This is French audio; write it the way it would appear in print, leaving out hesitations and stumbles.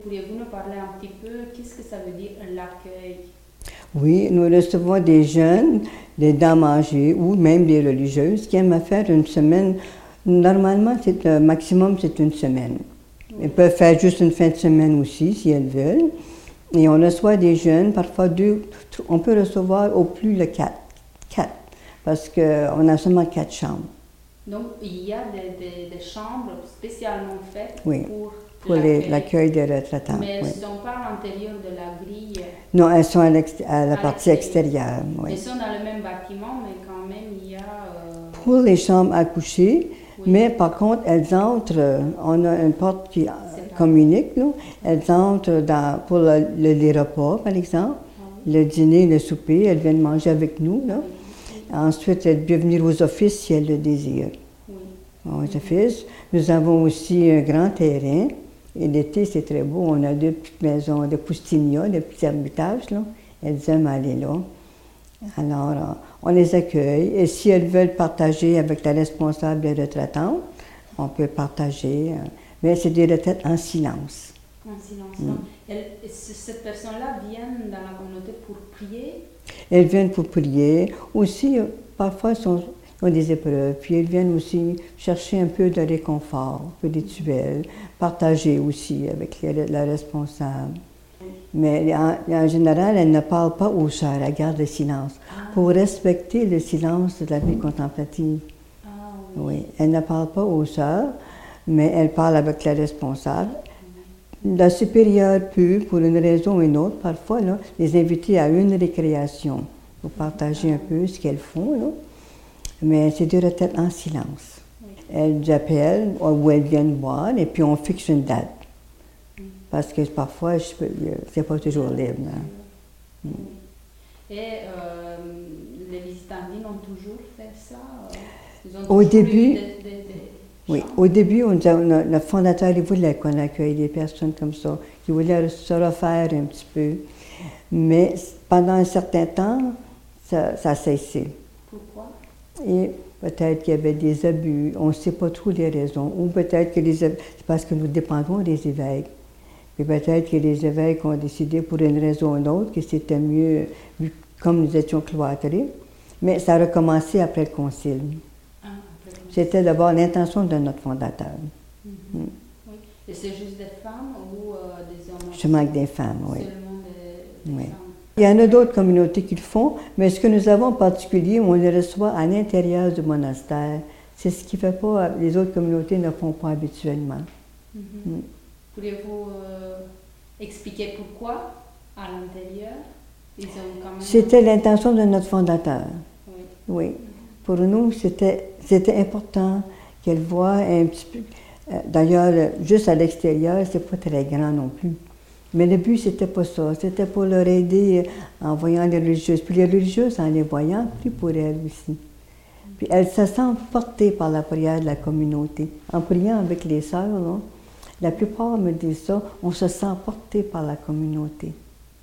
Pourriez-vous nous parler un petit peu, qu'est-ce que ça veut dire l'accueil? Oui, nous recevons des jeunes, des dames âgées ou même des religieuses qui aiment faire une semaine. Normalement, le maximum, c'est une semaine. Elles peuvent faire juste une fin de semaine aussi, si elles veulent. Et on reçoit des jeunes, parfois deux, on peut recevoir au plus le quatre, parce qu'on a seulement 4 chambres. Donc, il y a des chambres spécialement faites Oui, pour l'accueil des retraitants. Mais elles ne oui. sont pas à l'intérieur de la grille? Non, elles sont à la partie extérieure. Oui. Elles sont dans le même bâtiment, mais quand même, il y a... Pour les chambres à coucher, oui. Mais par contre, elles entrent, on a une porte qui communique, nous. Elles entrent pour les repas, par exemple, le dîner, le souper, elles viennent manger avec nous. Là. Ensuite, elles peuvent venir aux offices si elles le désirent. Aux offices. Nous avons aussi un grand terrain. Et l'été, c'est très beau. On a 2 petites maisons de Coustigna, des petits ermitages. Là. Elles aiment aller là. Alors, on les accueille. Et si elles veulent partager avec la responsable des retraitantes, on peut partager. Mais c'est des retraites en silence. En silence. Ces personnes-là viennent dans la communauté pour prier? Elles viennent pour prier. Aussi, parfois, ils ont des épreuves. Puis elles viennent aussi chercher un peu de réconfort, un peu de rituels, partager aussi avec la responsable. Mais en général, elle ne parle pas aux sœurs, elle garde le silence, pour respecter le silence de la vie contemplative. Oui, elle ne parle pas aux sœurs, mais elle parle avec la responsable. La supérieure peut, pour une raison ou une autre, parfois, là, les inviter à une récréation, pour partager un peu ce qu'elles font. Là. Mais c'est des retraites en silence. Elles appellent ou elles viennent voir et puis on fixe une date. Parce que parfois, c'est pas toujours libre. Hein. Et les visitandines ont toujours fait ça? Ils ont au début, oui, au début, le fondateur il voulait qu'on accueille des personnes comme ça, qui voulaient se refaire un petit peu. Mais pendant un certain temps, ça a cessé. Pourquoi? Et peut-être qu'il y avait des abus, on ne sait pas trop les raisons. Ou peut-être que c'est parce que nous dépendons des évêques. Et peut-être que les évêques ont décidé pour une raison ou une autre que c'était mieux, comme nous étions cloîtrés. Mais ça a recommencé après le concile. C'était d'abord l'intention de notre fondateur. Oui. Et c'est juste des femmes ou des hommes? Seulement des femmes, oui. Seulement des femmes. Il y en a d'autres communautés qui le font, mais ce que nous avons en particulier, on les reçoit à l'intérieur du monastère. C'est ce qui fait pas, les autres communautés ne font pas habituellement. Pourriez-vous expliquer pourquoi à l'intérieur? C'était l'intention de notre fondateur. Oui. Pour nous, c'était important qu'elle voie un petit peu. D'ailleurs, juste à l'extérieur, c'est pas très grand non plus. Mais le but, c'était pas ça. C'était pour leur aider en voyant les religieuses. Puis les religieuses, en les voyant, puis pour elles aussi. Puis elles se sentent portées par la prière de la communauté. En priant avec les sœurs, là, la plupart me disent ça, on se sent porté par la communauté.